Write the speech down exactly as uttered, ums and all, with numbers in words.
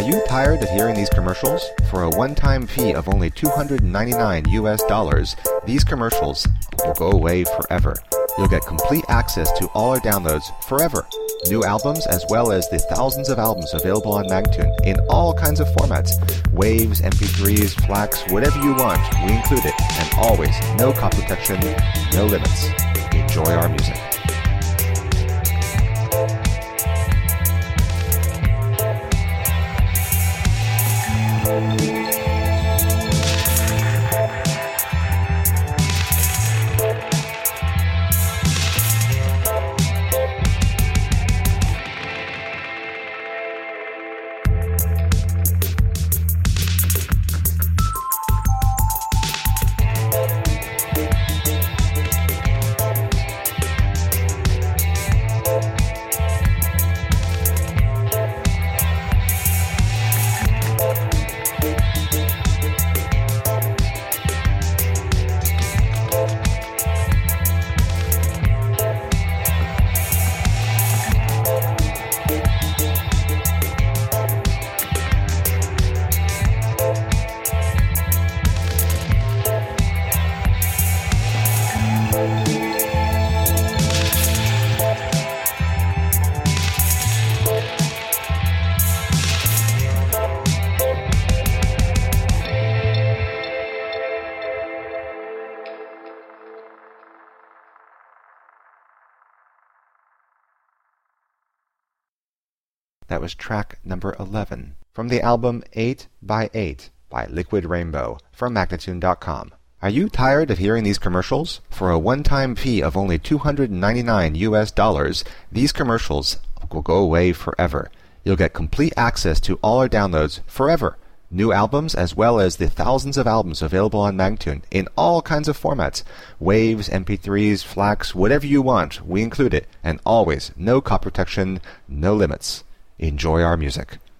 Are you tired of hearing these commercials? For a one-time fee of only two hundred ninety-nine U S dollars, these commercials will go away forever. You'll get complete access to all our downloads forever. New albums as well as the thousands of albums available on Magtune in all kinds of formats. Waves, M P threes, FLACs, whatever you want, we include it. And always, no copy protection, no limits. Enjoy our music. That was track number eleven from the album eight by eight by Liquid Rainbow from Magnatune dot com. Are you tired of hearing these commercials? For a one-time fee of only two hundred ninety-nine U S dollars, these commercials will go away forever. You'll get complete access to all our downloads forever. New albums as well as the thousands of albums available on Magtune in all kinds of formats. Waves, M P threes, FLACs, whatever you want, we include it. And always, no copy protection, no limits. Enjoy our music.